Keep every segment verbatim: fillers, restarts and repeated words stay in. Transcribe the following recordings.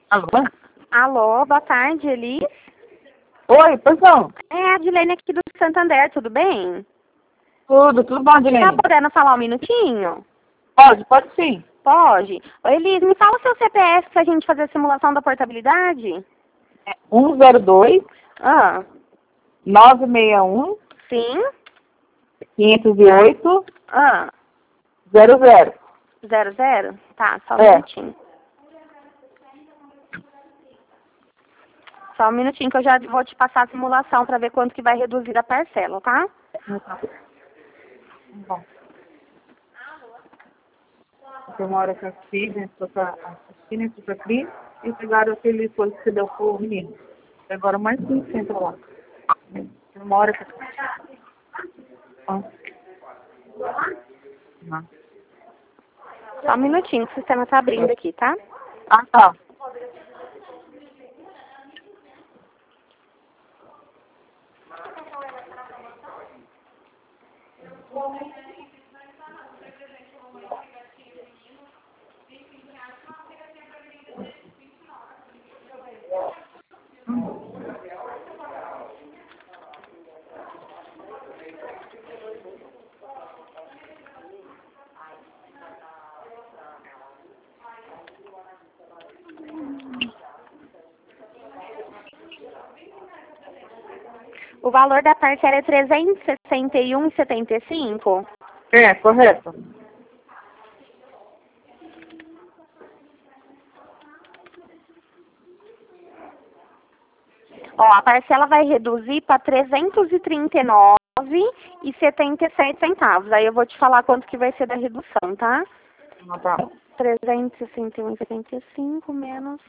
Alô? Alô, boa tarde, Elis. Oi, pois não. É a Adilene aqui do Santander, tudo bem? Tudo, tudo bom, Adilene? Tá podendo falar um minutinho? Pode, pode sim. Pode. Ô, Elis, me fala o seu C P F pra gente fazer a simulação da portabilidade. um zero dois, Ah, nove seis um, sim. quinhentos e oito, Ah, zero zero. zero zero? Tá, só um É. minutinho. Só um minutinho que eu já vou te passar a simulação pra ver quanto que vai reduzir a parcela, tá? Bom. Tem uma hora que eu fiz, né, estou assistindo, estou aqui, e pegaram aquele coisa que você deu pro menino. Agora mais cinco entra lá. Tem uma hora que eu... Ah. Ah. Só um minutinho que o sistema tá abrindo aqui, tá? Ah, tá. O valor da parcela é trezentos e sessenta e um reais e setenta e cinco centavos. É, correto. Ó, a parcela vai reduzir para trezentos e trinta e nove reais e setenta e sete centavos. Aí eu vou te falar quanto que vai ser da redução, tá? Ah, tá. trezentos e sessenta e um reais e setenta e cinco menos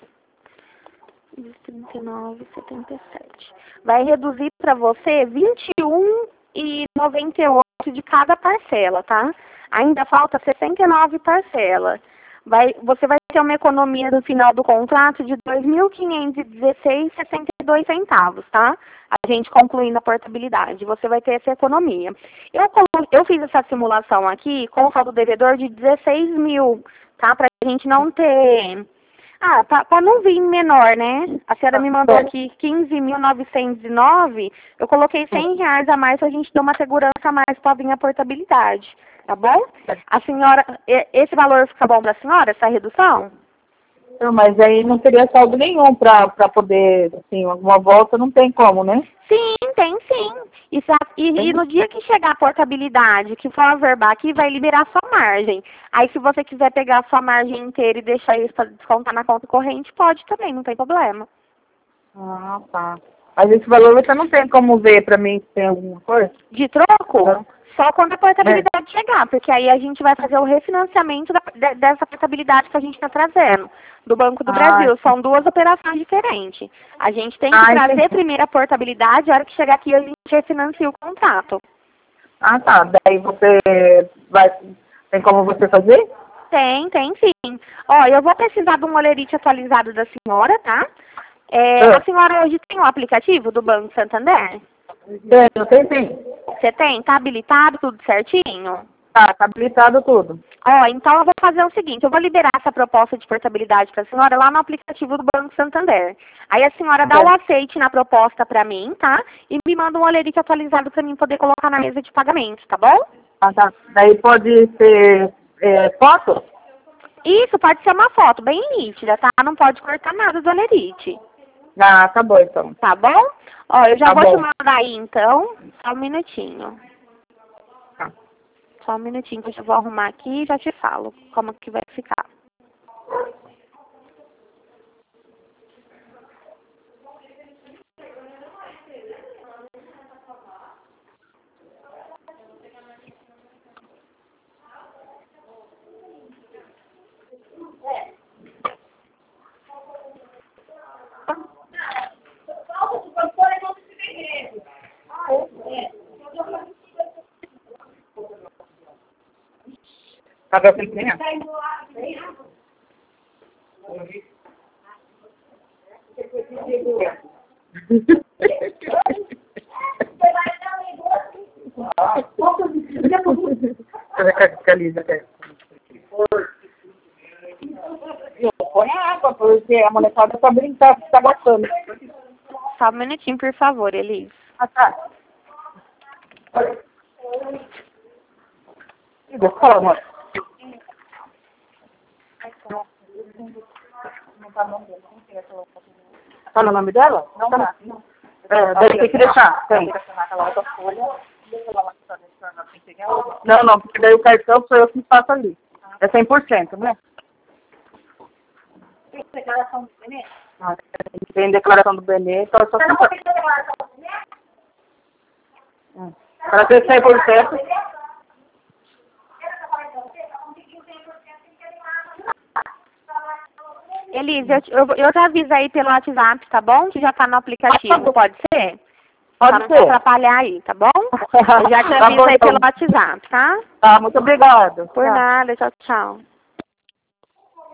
trinta e nove reais e setenta e sete. Vai reduzir para você vinte e um reais e noventa e oito centavos de cada parcela, tá? Ainda falta sessenta e nove parcelas. Vai, você vai ter uma economia no final do contrato de dois mil quinhentos e dezesseis reais e sessenta e dois centavos, tá? A gente concluindo a portabilidade, você vai ter essa economia. Eu, eu fiz essa simulação aqui com o saldo devedor de dezesseis mil, tá? Pra gente não ter... Ah, para não vir menor, né? A senhora me mandou aqui quinze mil novecentos e nove, eu coloquei cem reais a mais pra gente ter uma segurança a mais para vir a portabilidade, tá bom? A senhora, esse valor fica bom para a senhora, essa redução? Não, mas aí não teria saldo nenhum para poder, assim, alguma volta não tem como, né? Sim, tem sim. E, e, e no dia que chegar a portabilidade, que for averbar aqui, vai liberar sua margem. Aí se você quiser pegar a sua margem inteira e deixar isso para descontar na conta corrente, pode também, não tem problema. Ah, tá. Mas esse valor você não tem como ver para mim se tem alguma coisa? De troco? Não. Só quando a portabilidade é. chegar, porque aí a gente vai fazer o refinanciamento da, de, dessa portabilidade que a gente está trazendo, do Banco do ah, Brasil. São duas operações diferentes. A gente tem que ah, trazer entendi. primeiro a portabilidade, a hora que chegar aqui a gente refinancia o contrato. Ah, tá. Daí você vai... Tem como você fazer? Tem, tem sim. Ó, eu vou precisar de um olerite atualizado da senhora, tá? É, ah. A senhora hoje tem o aplicativo do Banco Santander? Tenho, tenho sim. Você tem? Tá habilitado, tudo certinho? Tá, tá habilitado tudo. Ó, então eu vou fazer o seguinte, eu vou liberar essa proposta de portabilidade para a senhora lá no aplicativo do Banco Santander. Aí a senhora dá é. o aceite na proposta para mim, tá? E me manda um olerite atualizado para mim poder colocar na mesa de pagamento, tá bom? Ah, tá. Daí pode ser é, foto? Isso, pode ser uma foto bem nítida, tá? Não pode cortar nada do olerite. Ah, tá bom então. Tá bom? Ó, eu já tá vou bom. te mandar aí então. Só um minutinho. Tá. Só um minutinho que eu já vou arrumar aqui e já te falo como que vai ficar. Cadê o cliente? Põe a água. não, porque a molecada tá brincando, tá gastando. Só um minutinho, por favor, Elis. Ah, tá. Fala, amor. Tá no nome dela? Não, tá. É, daí tem que deixar. Tem. Não, não, porque daí o cartão sou eu que faço ali. É cem por cento, né? Tem declaração do Benê? Ah, tem declaração do Benê, então é só Você não pode ter declaração do Benê? Hum. Para ter cem por cento. Elis, eu, eu, eu já aviso aí pelo WhatsApp, tá bom? Que já tá no aplicativo, pode ser? Pode pra não ser. te atrapalhar aí, tá bom? Eu já te Tá aviso bom, aí então. pelo WhatsApp, tá? Tá, muito obrigada. Por Tá. nada, tchau, tchau.